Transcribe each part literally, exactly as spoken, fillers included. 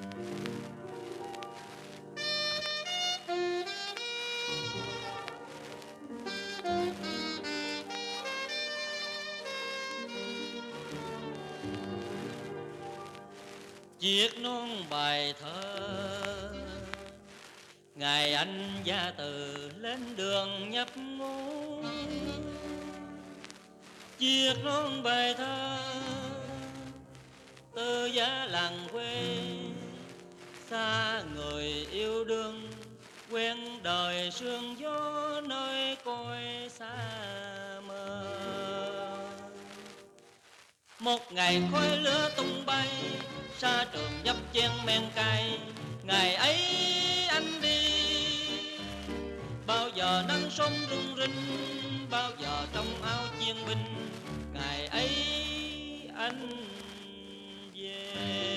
Viết non bài thơ ngày anh gia từ lên đường nhập ngũ, viết non bài thơ từ giá làng quê, xa người yêu đương quen đời sương gió nơi cõi xa mơ. Một ngày khói lửa tung bay, xa trường dấp chen men cay, ngày ấy anh đi bao giờ nắng sớm rung rinh, bao giờ trong áo chiến binh, ngày ấy anh về.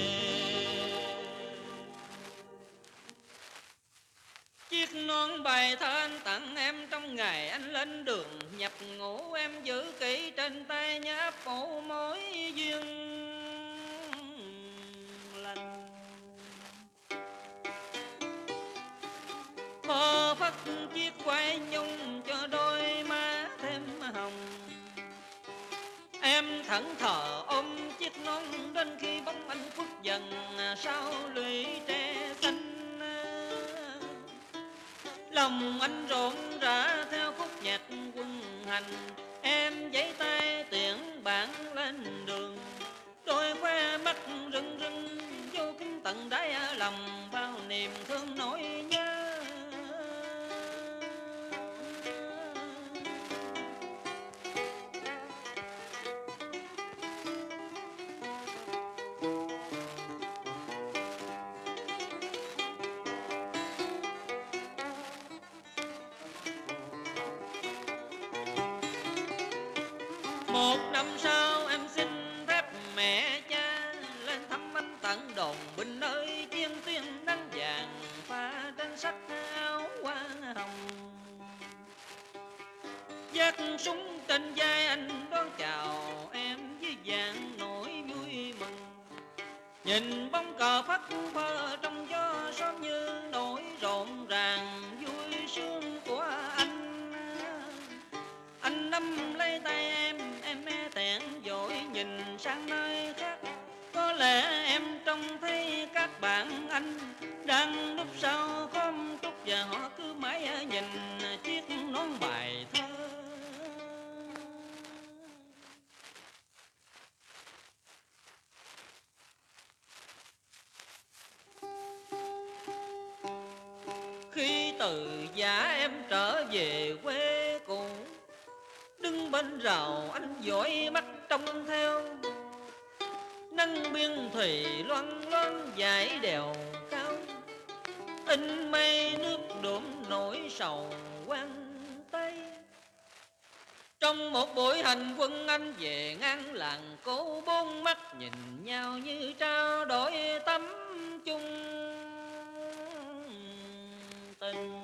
Chiếc nón bài thơ anh tặng em trong ngày anh lên đường nhập ngũ, em giữ kỹ trên tay nháp bộ mối duyên lành. Phơ phất chiếc quai nhung cho đôi má thêm hồng, em thẫn thờ ôm chiếc nón đến khi bóng anh khuất dần sau lũy tre xanh. Lòng anh rộn rã theo khúc nhạc quân hành, em giãy tay tiễn bạn lên đường, đôi khoe mắt rưng rưng vô kính tận đáy lòng bao niềm thương nỗi nhớ. Một năm sau em xin phép mẹ cha lên thăm anh tận đồn binh nơi chiến tuyến nắng vàng pha trên sắc áo hoa hồng. Vác súng trên vai anh đón chào em với vàng nỗi vui mừng, nhìn bóng cờ phất phơ trong gió sớm như nỗi rộn ràng vui sướng của anh. Anh nắm lấy tay em, em e thẹn vội nhìn sang nơi khác, có lẽ em trông thấy các bạn anh đang núp sau khóm trúc và họ cứ mãi nhìn chiếc nón bài thơ. Khi từ giã em trở về quê cũ, đứng bên rào anh dõi mắt trông theo, nắng biên thủy loan loan dải đèo cao, in mây nước đượm nỗi sầu quang tây. Trong một buổi hành quân anh về ngang làng cố, bốn mắt nhìn nhau như trao đổi tấm chung tình.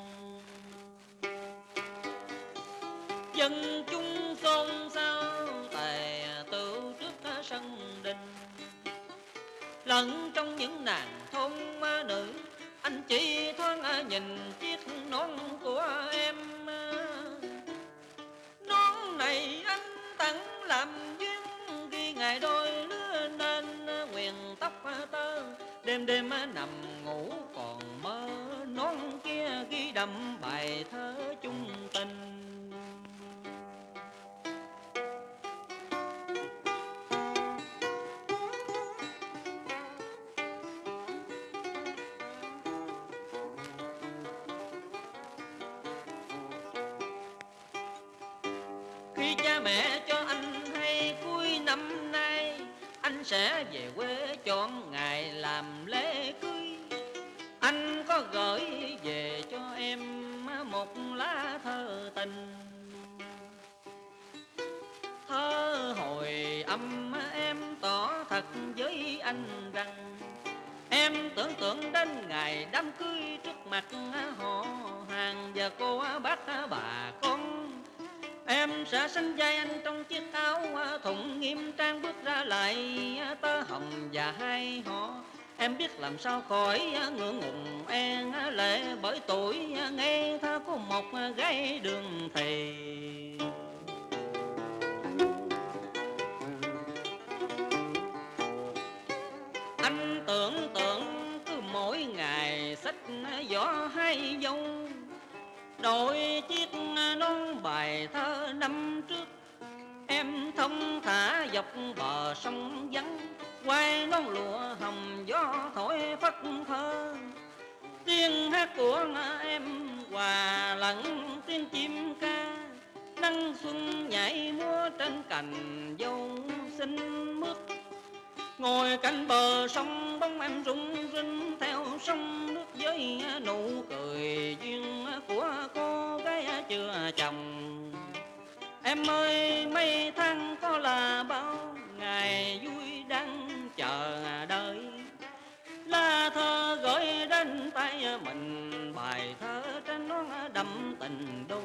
Dân chúng xôn xao tề tựu trước sân đình, lẫn trong những nàng thôn nữ anh chỉ thoáng nhìn chiếc nón của em. Nón này anh tặng làm duyên ghi ngày đôi lứa nên nguyện tóc tơ, đêm đêm nằm ngủ còn mơ nón kia ghi đậm bài thơ chung tình. Khi cha mẹ cho anh hay cuối năm nay anh sẽ về quê chọn ngày làm lễ cưới, anh có gửi về cho em một lá thơ tình. Thơ hồi âm em tỏ thật với anh rằng em tưởng tượng đến ngày đám cưới trước mặt họ hàng và cô bác bà con. Em sẽ sánh vai anh trong chiếc áo thụng nghiêm trang bước ra lại tơ hồng và hai họ. Em biết làm sao khỏi ngượng ngùng e lệ, bởi tuổi nghe tha có một gái đường thầy. Anh tưởng tượng cứ mỗi ngày xách giỏ hai dâu, đôi chiếc nón bài thơ năm trước. Em thông thả dọc bờ sông vắng, quay nón lụa hồng gió thổi phất thơ. Tiếng hát của em hòa lẫn tiếng chim ca, nắng xuân nhảy múa trên cành dâu xinh mướt. Ngồi cạnh bờ sông bóng em rung rinh theo sông nước, với nụ cười duyên của cô gái chưa chồng. Em ơi mấy tháng có là bao ngày vui đang chờ đợi, lá thơ gửi đến tay mình, bài thơ trên nó đậm tình đôi.